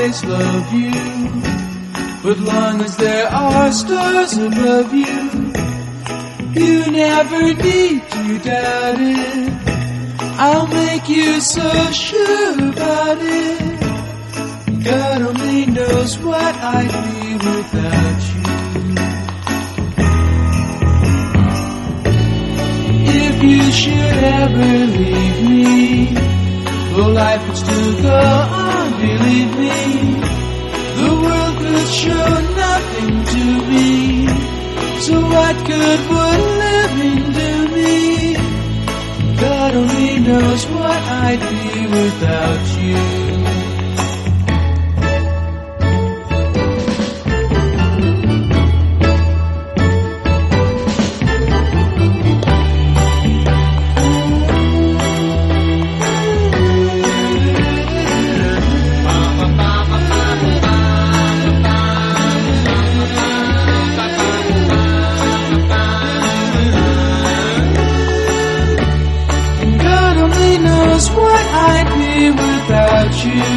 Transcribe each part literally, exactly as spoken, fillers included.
always love you. But long as there are stars above you, you never need to doubt it. I'll make you so sure about it. God only knows what I'd be without you. If you should ever leave me, though life would still go on, believe me, the world could show nothing to me. So what good would living do me? God only knows what I'd be without you. What I'd be without you.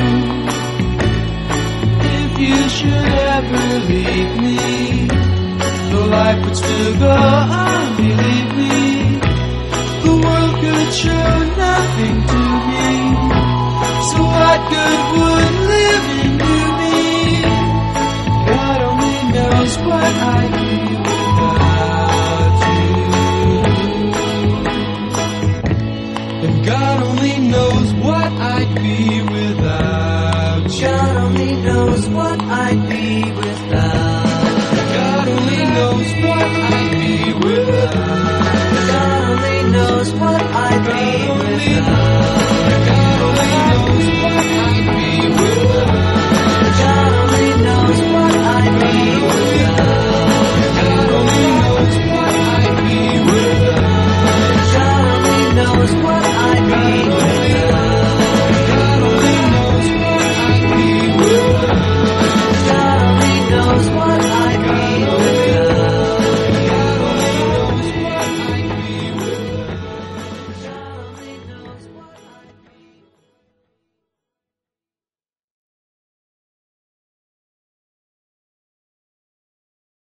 If you should ever leave me, though life would still go on, believe me, the world could show nothing to me. So what good would living do me? God only knows what I'd be without you. And God only knows what I'd be without you. God only knows what I'd be without. God only knows what I'd be without. God only knows what I'd be without.